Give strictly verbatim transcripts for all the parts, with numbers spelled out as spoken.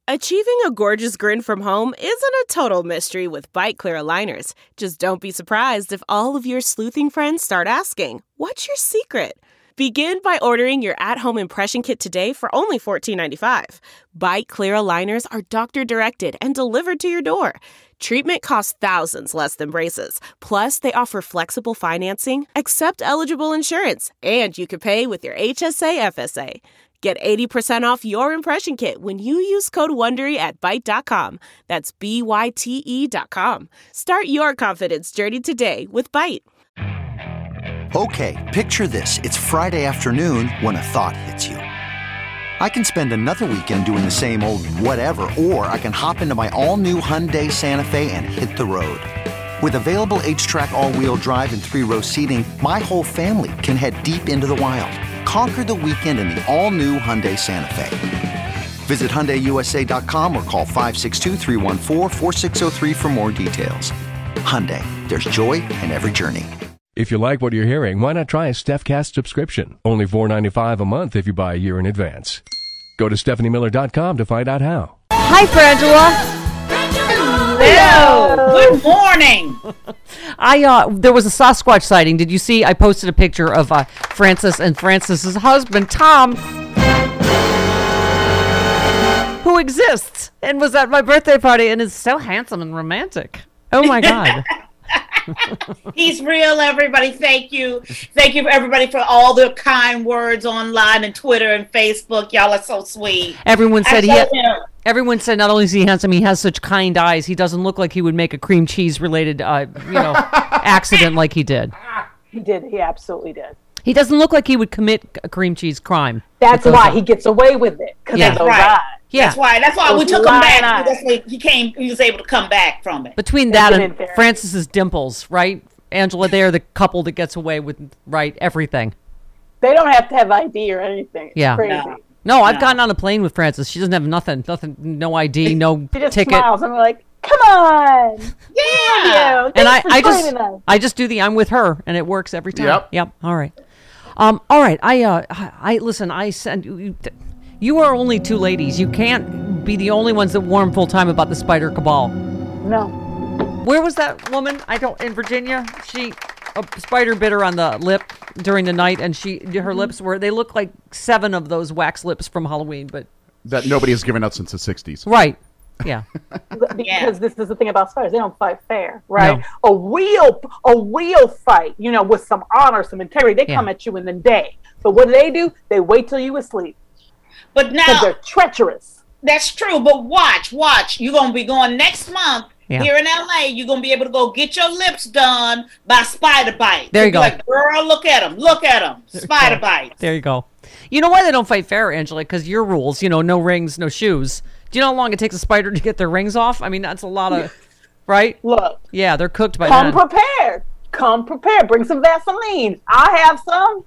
Achieving a gorgeous grin from home isn't a total mystery with Byte Clear aligners. Just don't be surprised if all of your sleuthing friends start asking, "What's your secret?" Begin by ordering your at-home impression kit today for only fourteen ninety-five. Byte Clear aligners are doctor-directed and delivered to your door. Treatment costs thousands less than braces. Plus, they offer flexible financing, accept eligible insurance, and you can pay with your H S A F S A. Get eighty percent off your impression kit when you use code WONDERY at byte dot com. That's B Y T E dot com. Start your confidence journey today with Byte. Okay, picture this. It's Friday afternoon when a thought hits you. I can spend another weekend doing the same old whatever, or I can hop into my all-new Hyundai Santa Fe and hit the road. With available H-Track all-wheel drive and three-row seating, my whole family can head deep into the wild. Conquer the weekend in the all-new Hyundai Santa Fe. Visit Hyundai U S A dot com or call five six two, three one four, four six zero three for more details. Hyundai, there's joy in every journey. If you like what you're hearing, why not try a StephCast subscription? Only four dollars and ninety-five cents a month if you buy a year in advance. Go to Stephanie Miller dot com to find out how. Hi, Frangela. Hello. Good morning. I uh, there was a Sasquatch sighting. Did you see? I posted a picture of uh, Francis and Francis's husband, Tom, who exists and was at my birthday party and is so handsome and romantic. Oh my God. He's real, everybody. Thank you. Thank you, everybody, for all the kind words online and Twitter and Facebook. Y'all are so sweet. Everyone said he I had, him. everyone said not only is he handsome, he has such kind eyes. He doesn't look like he would make a cream cheese related uh, you know, accident like he did. He did. He absolutely did. He doesn't look like he would commit a cream cheese crime. That's why he gets away with it, because Yeah. of those Right. eyes. Yeah. That's why. That's why Those we took him back. lying That's why he came. He was able to come back from it. Between that Isn't and it very- Francis's dimples, right? Angela, they are the couple that gets away with, right, everything. They don't have to have I D or anything. It's Yeah. crazy. No. No, I've No. gotten on a plane with Francis. She doesn't have nothing, nothing, no I D, no She just ticket. smiles and we're like, "Come on, Yeah. you." And I, Thanks for I just, joining us. I just do the I'm with her, and it works every time. Yep. Yep. All right. Um. All right. I, uh, I listen. I send you. You are only two ladies. You can't be the only ones that warn full time about the spider cabal. No. Where was that woman? I don't in Virginia. She a spider bit her on the lip during the night, and she her lips were they look like seven of those wax lips from Halloween. But That nobody has given out since the sixties. right, yeah, Because Yeah. this is the thing about spiders. They don't fight fair, right? No. A real, a real fight, you know, with some honor, some integrity, they Yeah. come at you in the day. But what do they do? They wait till you asleep. But Because now they're treacherous. that's true. But watch, watch. You're gonna be going next month Yeah. here in L A. You're gonna be able to go get your lips done by Spider Bite. There you You'll go. be Like, girl, look at him. Look at him. Spider Bite. there you go. You know why they don't fight fair, Angela? Because your rules, you know, no rings, no shoes. Do you know how long it takes a spider to get their rings off? I mean, that's a lot of, right? Look, Yeah, they're cooked by come then. prepared. Come prepared. Bring some Vaseline. I have some.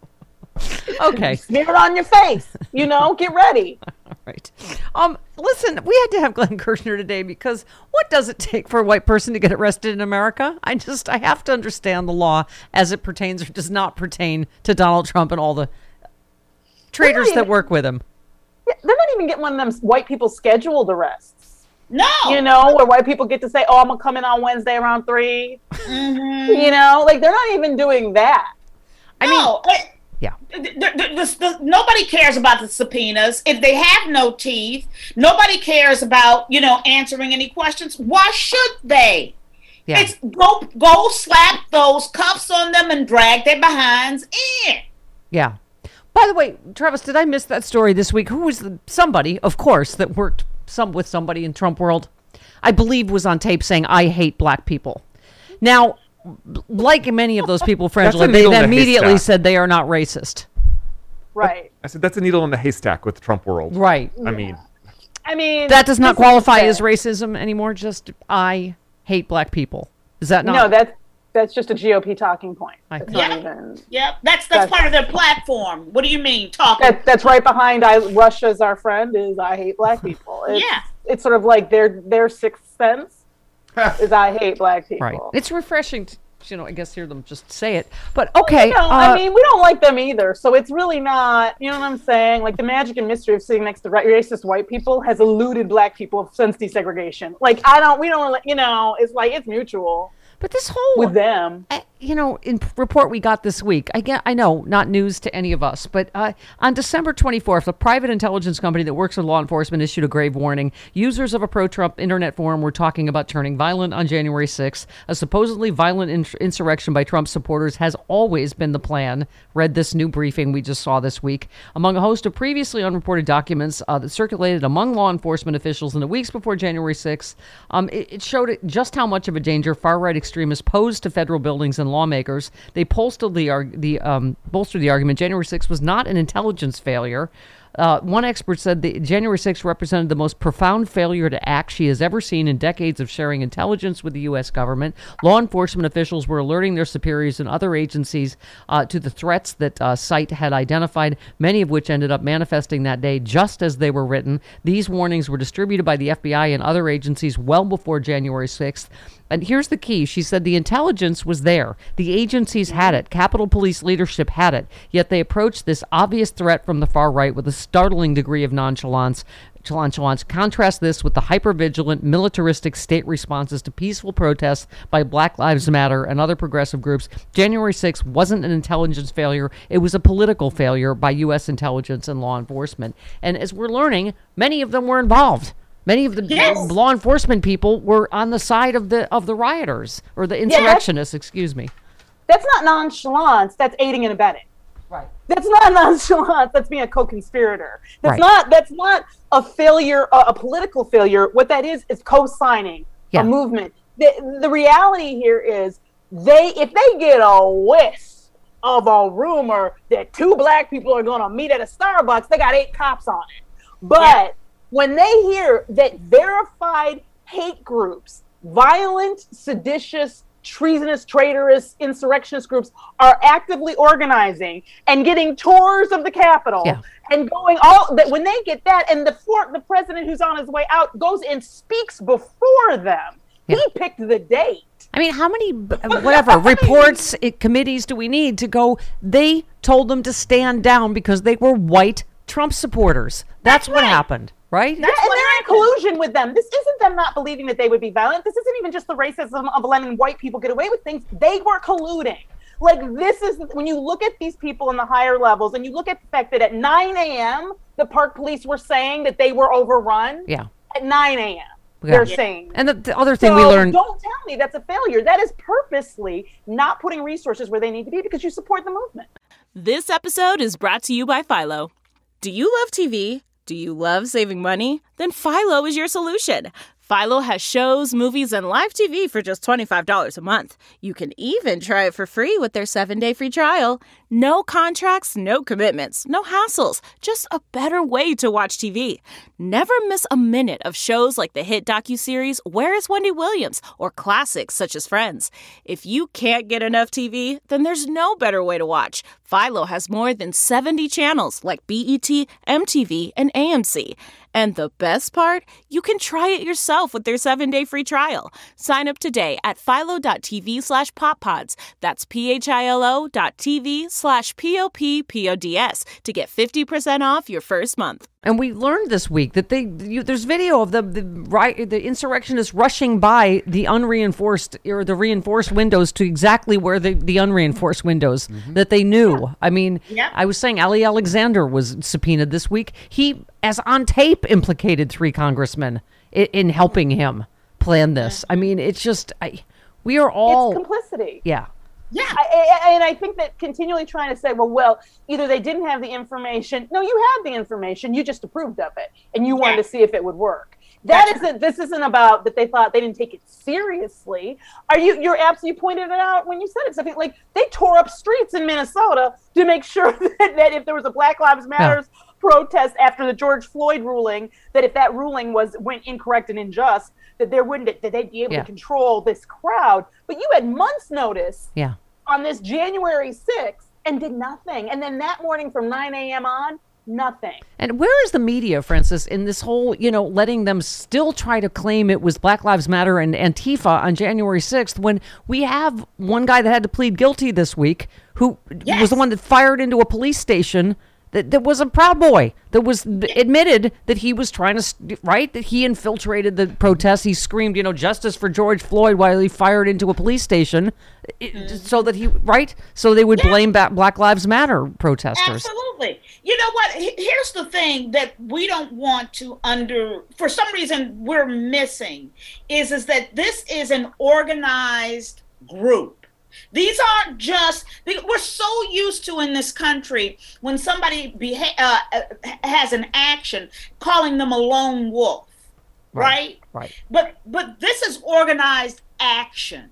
Okay. Smear it on your face. You know, get ready. Right. Um, listen, we had to have Glenn Kirshner today because what does it take for a white person to get arrested in America? I just, I have to understand the law as it pertains or does not pertain to Donald Trump and all the traitors that even- work with him. Yeah, they're not even getting one of them white people scheduled arrests. No. You know, where white people get to say, "Oh, I'm gonna come in on Wednesday around three." Mhm. You know, like they're not even doing that. I mean, No. it- yeah. The, the, the, the, nobody cares about the subpoenas. If they have no teeth, nobody cares about, you know, answering any questions. Why should they? Yeah. It's go go slap those cuffs on them and drag their behinds in. Yeah. By the way, Travis, did I miss that story this week? Who was the, somebody, of course, that worked some with somebody in Trump world, I believe was on tape saying, "I hate black people." Now, like many of those people, Frangela, a they needle in the immediately haystack. said they are not racist. Right. I said that's a needle in the haystack with the Trump world. Right. I mean, I mean, That does not this is qualify sad. as racism anymore. Just I hate black people. Is that not? No, that's that's just a G O P talking point. I- It's Yeah. not even. Yep, that's that's That's- part of their platform. What do you mean talking? That, that's right behind I Russia's our friend is I hate black people. It's, Yeah. It's sort of like their their sixth sense is I hate black people. Right. It's refreshing t- you know, I guess hear them just say it. But okay. You know, uh, I mean, we don't like them either. So it's really not, you know what I'm saying? Like the magic and mystery of sitting next to ra- racist white people has eluded black people since desegregation. Like, I don't, we don't, you know, it's like, it's mutual. But this whole with them, I, you know, in report we got this week, I get, I know, not news to any of us, but uh, on December twenty-fourth, a private intelligence company that works with law enforcement issued a grave warning. Users of a pro-Trump internet forum were talking about turning violent on January sixth. A supposedly violent in- insurrection by Trump supporters has always been the plan. Read this new briefing we just saw this week. Among a host of previously unreported documents uh, that circulated among law enforcement officials in the weeks before January sixth, um, it, it showed just how much of a danger far-right extremists posed to federal buildings and lawmakers. They bolstered the, arg- the, um, bolstered the argument January sixth was not an intelligence failure. Uh, one expert said that January sixth represented the most profound failure to act she has ever seen in decades of sharing intelligence with the U S government. Law enforcement officials were alerting their superiors and other agencies uh, to the threats that uh, SITE had identified, many of which ended up manifesting that day just as they were written. These warnings were distributed by the F B I and other agencies well before January sixth. And here's the key. She said the intelligence was there. The agencies had it. Capitol Police leadership had it. Yet they approached this obvious threat from the far right with a startling degree of nonchalance. nonchalance. Contrast this with the hyper-vigilant, militaristic state responses to peaceful protests by Black Lives Matter and other progressive groups. January sixth wasn't an intelligence failure. It was a political failure by U S intelligence and law enforcement. And as we're learning, many of them were involved. Many of the Yes. law enforcement people were on the side of the of the rioters or the insurrectionists, excuse me. that's not nonchalance. That's aiding and abetting. Right. That's not nonchalance. That's being a co-conspirator. That's Right. not. That's not a failure, a, a political failure. What that is is co-signing Yeah. a movement. The, the reality here is they, if they get a whiff of a rumor that two black people are going to meet at a Starbucks, they got eight cops on it. But Yeah. when they hear that verified hate groups, violent, seditious, treasonous, traitorous, insurrectionist groups are actively organizing and getting tours of the Capitol Yeah. and going all that, when they get that, and the for, the president who's on his way out goes and speaks before them. Yeah. He picked the date. I mean, how many, b- whatever, reports, eh, committees do we need to go? They told them to stand down because they were white Trump supporters. That's, That's what right. happened, right? That, and they're in collusion with them. This isn't them not believing that they would be violent. This isn't even just the racism of letting white people get away with things. They were colluding. Like, this is, when you look at these people in the higher levels and you look at the fact that at nine a.m., the Park Police were saying that they were overrun. Yeah. At nine a.m., Yeah. they're saying. And the, the other thing So we learned. don't tell me that's a failure. That is purposely not putting resources where they need to be because you support the movement. This episode is brought to you by Philo. Do you love T V? Do you love saving money? Then Philo is your solution. Philo has shows, movies, and live T V for just twenty-five dollars a month. You can even try it for free with their seven-day free trial. No contracts, no commitments, no hassles. Just a better way to watch T V. Never miss a minute of shows like the hit docuseries Where is Wendy Williams? Or classics such as Friends. If you can't get enough T V, then there's no better way to watch. Philo has more than seventy channels like B E T, M T V, and A M C. And the best part? You can try it yourself with their seven-day free trial. Sign up today at philo.tv slash poppods. That's P-H-I-L-O dot TV slash P-O-P-P-O-D-S to get fifty percent off your first month. And we learned this week that they you, there's video of the the, right, the insurrectionists rushing by the unreinforced or the reinforced windows to exactly where the, the unreinforced windows that they knew. Yeah. I mean, Yeah. I was saying Ali Alexander was subpoenaed this week. He, as on tape, implicated three congressmen in, in helping him plan this. I mean, it's just I, we are all It's complicity. yeah. Yeah. I, I, and I think that continually trying to say, well, well, either they didn't have the information. No, you had the information. You just approved of it, and you wanted Yeah. to see if it would work. That That's isn't. This isn't about that they thought they didn't take it seriously. Are you? You're absolutely, you pointed it out when you said it. Something like they tore up streets in Minnesota to make sure that, that if there was a Black Lives Matter protest after the George Floyd ruling, that if that ruling was went incorrect and unjust, that there wouldn't that they'd be able Yeah. to control this crowd. But you had months' notice Yeah. on this January sixth and did nothing. And then that morning from nine a.m. on, Nothing. And where is the media, Francis, in this whole, you know, letting them still try to claim it was Black Lives Matter and Antifa on January sixth when we have one guy that had to plead guilty this week who Yes. was the one that fired into a police station that, that was a Proud Boy, that was admitted that he was trying to, st- right, that he infiltrated the protests. He screamed, you know, justice for George Floyd while he fired into a police station it, so that he, right, so they would Yeah. blame ba- Black Lives Matter protesters. Absolutely. You know what? H- Here's the thing that we don't want to under, for some reason we're missing, is, is that this is an organized group. These aren't just, we're so used to in this country when somebody beha- uh, uh, has an action, calling them a lone wolf, right? Right. But but this is organized action.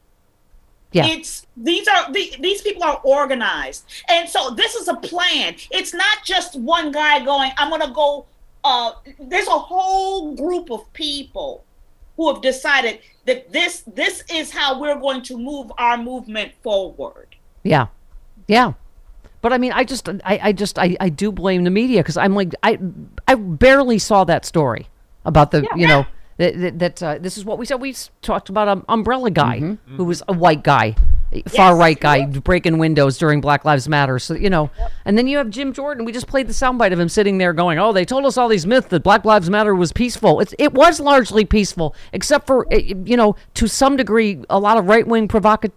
Yeah. It's these are the, these people are organized, and so this is a plan. It's not just one guy going, I'm going to go. Uh, there's a whole group of people who have decided that this this is how we're going to move our movement forward. Yeah. Yeah. But I mean, I just, I, I just, I, I do blame the media because I'm like, I, I barely saw that story about the, you know, that, that, that uh, this is what we said. We s- talked about an umbrella guy who was a white guy, far right guy breaking windows during Black Lives Matter. So, you know, and then you have Jim Jordan. We just played the soundbite of him sitting there going, oh, they told us all these myths that Black Lives Matter was peaceful. It's, it was largely peaceful, except for, uh, you know, to some degree, a lot of right-wing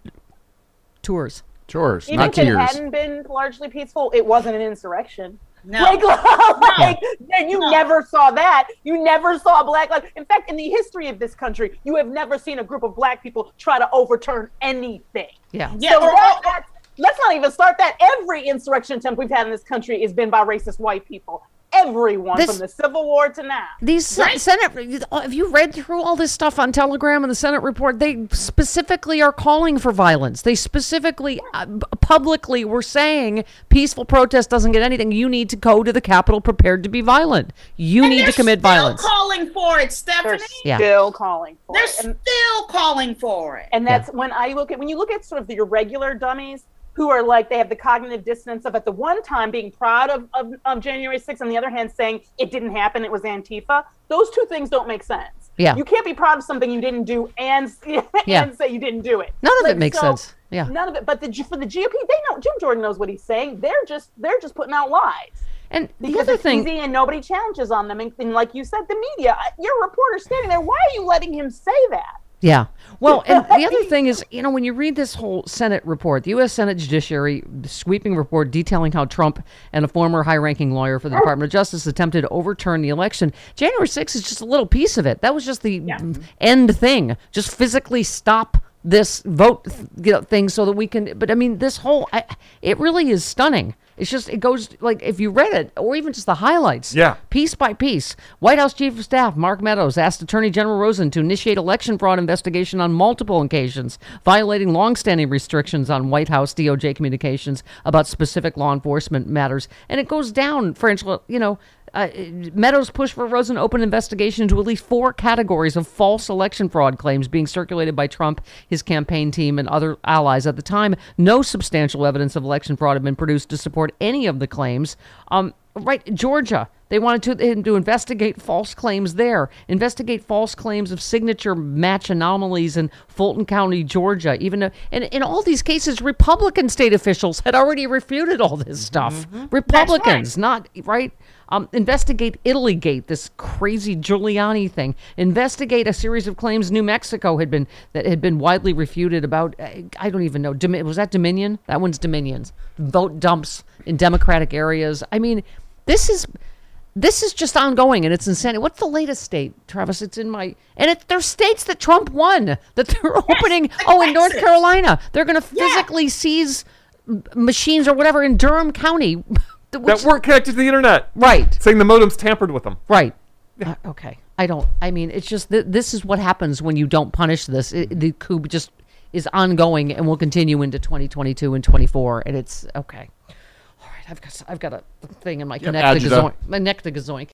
provocateurs. Chores, Even not if it tears. hadn't been largely peaceful, it wasn't an insurrection. No. Like, like you No. never saw that. You never saw Black lives. In fact, in the history of this country, you have never seen a group of Black people try to overturn anything. Yeah. Yeah, So or- that, or- that's, let's not even start that. Every insurrection attempt we've had in this country has been by racist white people. Everyone, This- from the Civil War to now. These se- Right. Senate, have you read through all this stuff on Telegram and the Senate report? They specifically are calling for violence. They specifically, uh, b- publicly were saying peaceful protest doesn't get anything. You need to go to the Capitol prepared to be violent. You And need to they're commit still violence. calling for it, They're Stephanie. Yeah. still calling for They're it. And, still calling for it. and that's when I look at, when you look at sort of the irregular dummies who are like, they have the cognitive dissonance of at the one time being proud of, of, of January sixth, on the other hand saying it didn't happen, it was Antifa. Those two things don't make sense. Yeah. You can't be proud of something you didn't do and, Yeah. and say you didn't do it. None of Like, it makes so, sense. Yeah. None of it. But the, G- for the G O P, they know, Jim Jordan knows what he's saying. They're just, they're just putting out lies. And the Because other it's thing, easy and nobody challenges on them. And, and like you said, the media, your reporter standing there, why are you letting him say that? yeah. Well, and the other thing is, you know, when you read this whole Senate report, the U S Senate Judiciary sweeping report detailing how Trump and a former high-ranking lawyer for the Department of Justice attempted to overturn the election, January sixth is just a little piece of it. That was just the end thing. Just physically stop this vote you know, thing so that we can, but I mean, this whole, I, it really is stunning. It's just, it goes, like, if you read it, or even just the highlights, Yeah. piece by piece. White House Chief of Staff Mark Meadows asked Attorney General Rosen to initiate election fraud investigation on multiple occasions, violating longstanding restrictions on White House D O J communications about specific law enforcement matters. And it goes down, French, you know, uh, Meadows pushed for Rosen to open investigation into at least four categories of false election fraud claims being circulated by Trump, his campaign team, and other allies. At the time, no substantial evidence of election fraud had been produced to support any of the claims. Um, right, Georgia, they wanted to, him to investigate false claims there, investigate false claims of signature match anomalies in Fulton County, Georgia. Even though, and in all these cases, Republican state officials had already refuted all this stuff. Republicans, not right. Um, investigate Italygate, this crazy Giuliani thing. Investigate a series of claims New Mexico had been that had been widely refuted about. I, I don't even know. Domi- was that Dominion? That one's Dominion's vote dumps in Democratic areas. I mean, this is this is just ongoing and it's insanity. What's the latest state, Travis? It's in my and it, there's states that Trump won that they're opening. like Oh, in North Texas. Carolina, they're going to Yeah. physically seize m- machines or whatever in Durham County. That which- weren't connected to the internet. right. Saying the modems tampered with them. Right. Uh, okay. I don't. I mean, it's just th- this is what happens when you don't punish this. It, the coup just is ongoing and will continue into twenty twenty-two and twenty-four. And it's okay. All right. I've got I've got a thing in my Yep, connect the agita. gazoink, my neck the gazoink.